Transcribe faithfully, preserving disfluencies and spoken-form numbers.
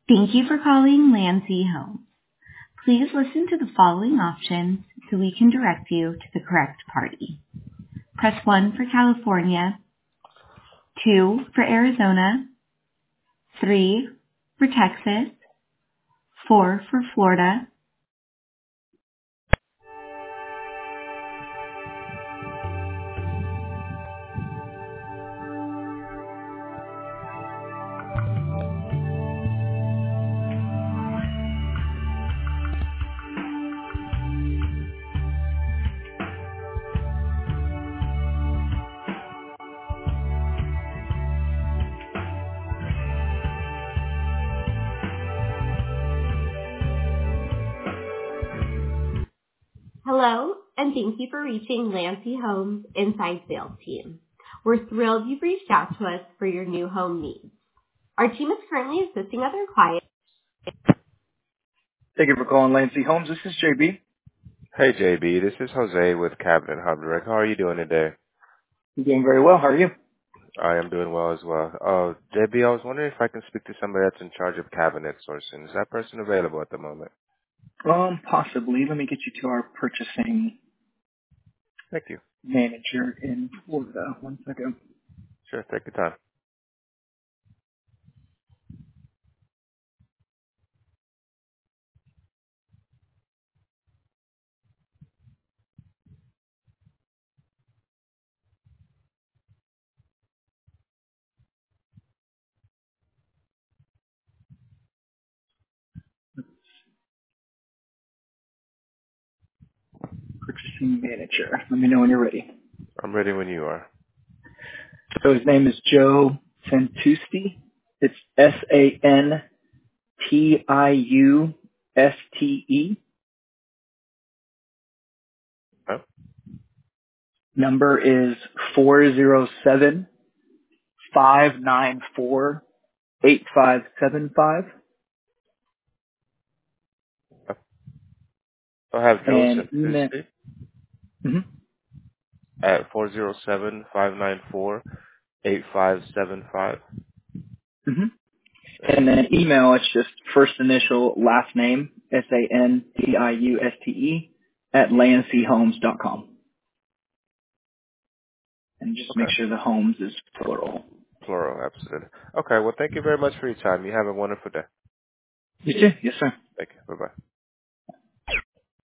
Thank you for calling Landsea Homes. Please listen to the following options so we can direct you to the correct party. Press one for California, two for Arizona, three for Texas, four for Florida. Hello, and thank you for reaching Landsea Homes Inside Sales Team. We're thrilled you've reached out to us for your new home needs. Our team is currently assisting other clients. Thank you for calling Landsea Homes. This is J B. Hey, J B. This is Jose with Cabinet Hub Direct. How are you doing today? I'm doing very well. How are you? I am doing well as well. Uh, J B, I was wondering if I can speak to somebody that's in charge of cabinet sourcing. Is that person available at the moment? Um, possibly. Let me get you to our purchasing Thank you. manager in Florida. One second. Sure, take your time. Purchasing manager. Let me know when you're ready. I'm ready when you are. So his name is Joe Santusti. It's S A N T I U S T E. Oh, Number is four zero seven, five nine four, eight five seven five. I have And Joseph email. Tuesday Mm-hmm. at four zero seven, five nine four, eight five seven five. Mm-hmm. And then email, it's just first initial, last name, S A N T I U S T E, at landsea homes dot com. And just make Okay. sure the homes is plural. Plural, absolutely. Okay, well, thank you very much for your time. You have a wonderful day. You too? Yes, sir. Thank you. Bye-bye.